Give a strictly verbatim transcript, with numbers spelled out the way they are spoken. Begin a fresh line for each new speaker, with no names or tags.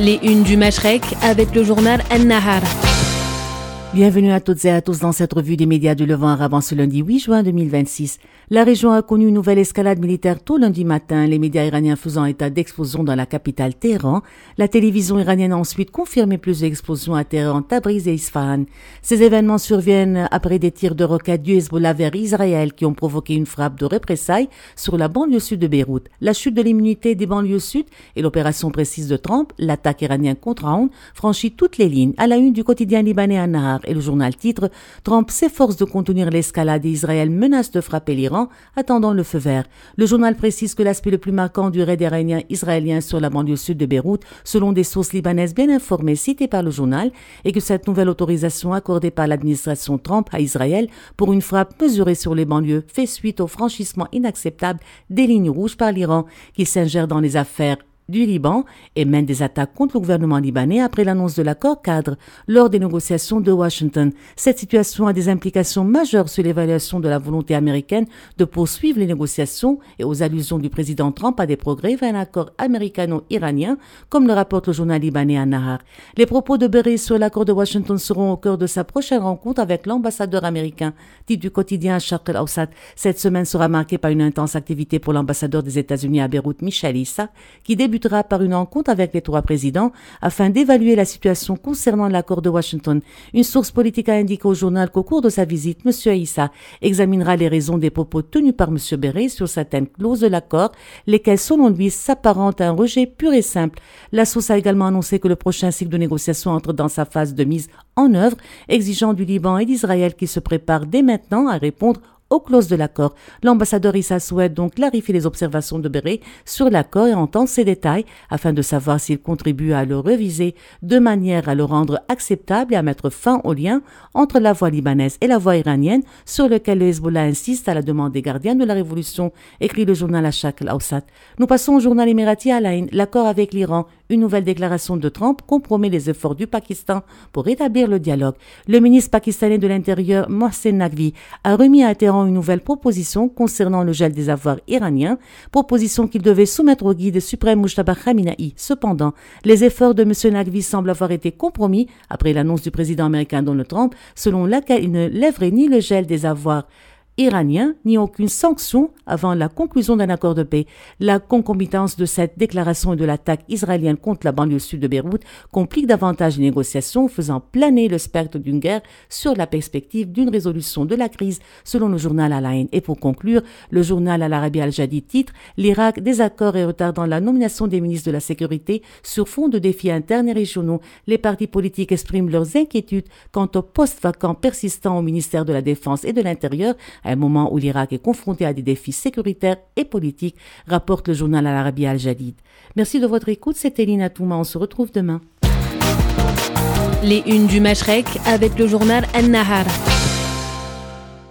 Les unes du Mashrek avec le journal An-Nahar.
Bienvenue à toutes et à tous dans cette revue des médias du Levant arabe en ce lundi huit juin deux mille vingt-six. La région a connu une nouvelle escalade militaire tôt lundi matin, les médias iraniens faisant état d'explosions dans la capitale Téhéran. La télévision iranienne a ensuite confirmé plusieurs explosions à Téhéran, Tabriz et Isfahan. Ces événements surviennent après des tirs de roquettes du Hezbollah vers Israël qui ont provoqué une frappe de représailles sur la banlieue sud de Beyrouth. La chute de l'immunité des banlieues sud et l'opération précise de Trump, l'attaque iranienne contre Aoun, franchit toutes les lignes. À la une du quotidien libanais An-Nahar et le journal titre « Trump s'efforce de contenir l'escalade et Israël menace de frapper l'Iran, attendant le feu vert ». Le journal précise que l'aspect le plus marquant du raid iranien israélien sur la banlieue sud de Beyrouth, selon des sources libanaises bien informées citées par le journal, est que cette nouvelle autorisation accordée par l'administration Trump à Israël pour une frappe mesurée sur les banlieues fait suite au franchissement inacceptable des lignes rouges par l'Iran qui s'ingère dans les affaires du Liban et mène des attaques contre le gouvernement libanais après l'annonce de l'accord cadre lors des négociations de Washington. Cette situation a des implications majeures sur l'évaluation de la volonté américaine de poursuivre les négociations et aux allusions du président Trump à des progrès vers un accord américano-iranien, comme le rapporte le journal libanais An-Nahar. Les propos de Berry sur l'accord de Washington seront au cœur de sa prochaine rencontre avec l'ambassadeur américain, titre du quotidien Sharq al-Awsat. Cette semaine sera marquée par une intense activité pour l'ambassadeur des États-Unis à Beyrouth, Michel Issa, qui débute par une rencontre avec les trois présidents afin d'évaluer la situation concernant l'accord de Washington. Une source politique a indiqué au journal qu'au cours de sa visite, M. Issa examinera les raisons des propos tenus par M. Berry sur certaines clauses de l'accord, lesquelles, selon lui, s'apparentent à un rejet pur et simple. La source a également annoncé que le prochain cycle de négociation entre dans sa phase de mise en œuvre, exigeant du Liban et d'Israël qui se préparent dès maintenant à répondre aux clauses de l'accord. L'ambassadeur Issa souhaite donc clarifier les observations de Berry sur l'accord et entendre ses détails afin de savoir s'il contribue à le réviser de manière à le rendre acceptable et à mettre fin au lien entre la voie libanaise et la voie iranienne sur lequel le Hezbollah insiste à la demande des gardiens de la révolution, écrit le journal Sharq al-Awsat. Nous passons au journal émirati Al-Ain. L'accord avec l'Iran. Une nouvelle déclaration de Trump compromet les efforts du Pakistan pour rétablir le dialogue. Le ministre pakistanais de l'Intérieur, Mohsen Naqvi, a remis à Téhéran une nouvelle proposition concernant le gel des avoirs iraniens, proposition qu'il devait soumettre au guide suprême Mujtaba Khamenei. Cependant, les efforts de M. Naqvi semblent avoir été compromis après l'annonce du président américain Donald Trump, selon laquelle il ne lèverait ni le gel des avoirs iranien, ni aucune sanction avant la conclusion d'un accord de paix. La concomitance de cette déclaration et de l'attaque israélienne contre la banlieue sud de Beyrouth complique davantage les négociations, faisant planer le spectre d'une guerre sur la perspective d'une résolution de la crise, selon le journal Al-Ain. Et pour conclure, le journal Al-Arabi Al-Jadid titre « L'Irak, désaccord et retard dans la nomination des ministres de la Sécurité sur fond de défis internes et régionaux. Les partis politiques expriment leurs inquiétudes quant aux postes vacants persistants au ministère de la Défense et de l'Intérieur, à un moment où l'Irak est confronté à des défis sécuritaires et politiques, rapporte le journal Al-Arabi Al-Jadid. Merci de votre écoute, c'était Lina Touma, on se retrouve demain.
Les unes du Mashrek avec le journal An-Nahar.